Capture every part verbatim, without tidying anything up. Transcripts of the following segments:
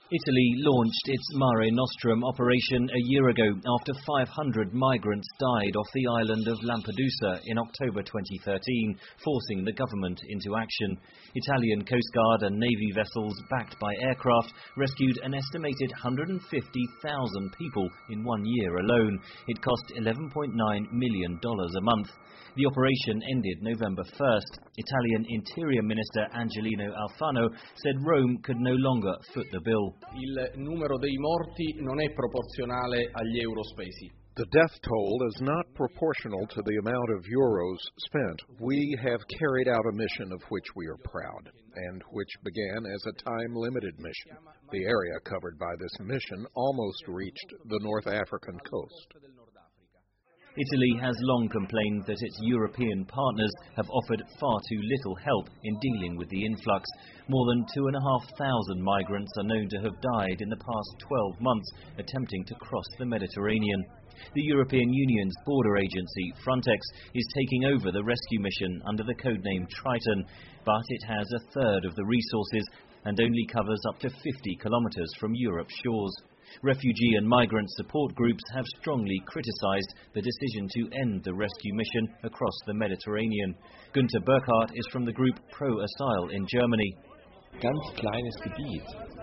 Italy launched its Mare Nostrum operation a year ago after five hundred migrants died off the island of Lampedusa in October twenty thirteen, forcing the government into action. Italian Coast Guard and Navy vessels backed by aircraft rescued an estimated one hundred fifty thousand people in one year alone. It cost eleven point nine million dollars a month. The operation ended November first. Italian Interior Minister Angelino Alfano said Rome could no longer foot the bill. Il numero dei morti non è proporzionale agli euro spesi. The death toll is not proportional to the amount of euros spent. We have carried out a mission of which we are proud, and which began as a time-limited mission. The area covered by this mission almost reached the North African coast. Italy has long complained that its European partners have offered far too little help in dealing with the influx. More than two and a half thousand migrants are known to have died in the past twelve months attempting to cross the Mediterranean. The European Union's border agency, Frontex, is taking over the rescue mission under the codename Triton, but it has a third of the resources and only covers up to fifty kilometres from Europe's shores. Refugee and migrant support groups have strongly criticised the decision to end the rescue mission across the Mediterranean. Günter Burkhardt is from the group Pro-Asyl in Germany. Ganz kleines Gebiet.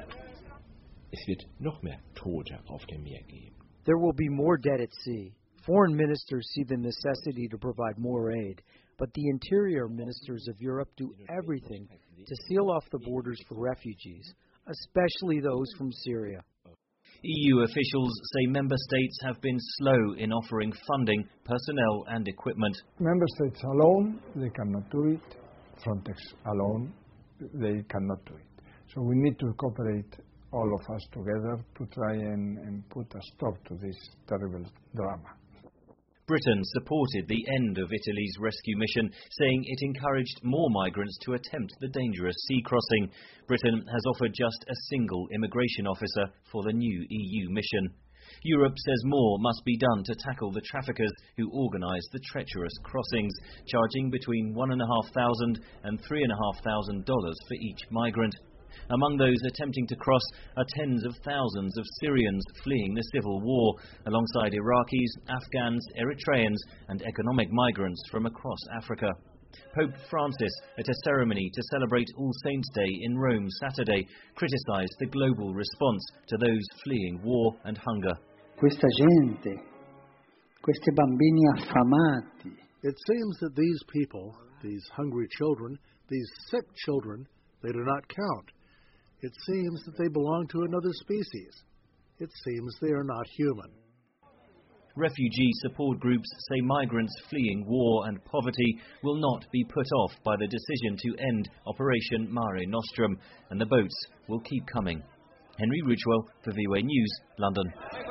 Es wird noch mehr Tote auf dem Meer geben. There will be more dead at sea. Foreign ministers see the necessity to provide more aid, but the interior ministers of Europe do everything to seal off the borders for refugees, especially those from Syria. E U officials say member states have been slow in offering funding, personnel and equipment. Member states alone, they cannot do it. Frontex alone, they cannot do it. So we need to cooperate, all of us together, to try and, and put a stop to this terrible drama. Britain supported the end of Italy's rescue mission, saying it encouraged more migrants to attempt the dangerous sea crossing. Britain has offered just a single immigration officer for the new E U mission. Europe says more must be done to tackle the traffickers who organise the treacherous crossings, charging between one and a half thousand and three and a half thousand dollars for each migrant. Among those attempting to cross are tens of thousands of Syrians fleeing the civil war, alongside Iraqis, Afghans, Eritreans and economic migrants from across Africa. Pope Francis, at a ceremony to celebrate All Saints' Day in Rome Saturday, criticised the global response to those fleeing war and hunger. Questa gente, questi bambini affamati. It seems that these people, these hungry children, these sick children, they do not count. It seems that they belong to another species. It seems they are not human. Refugee support groups say migrants fleeing war and poverty will not be put off by the decision to end Operation Mare Nostrum, and the boats will keep coming. Henry Ridgwell for V O A News, London.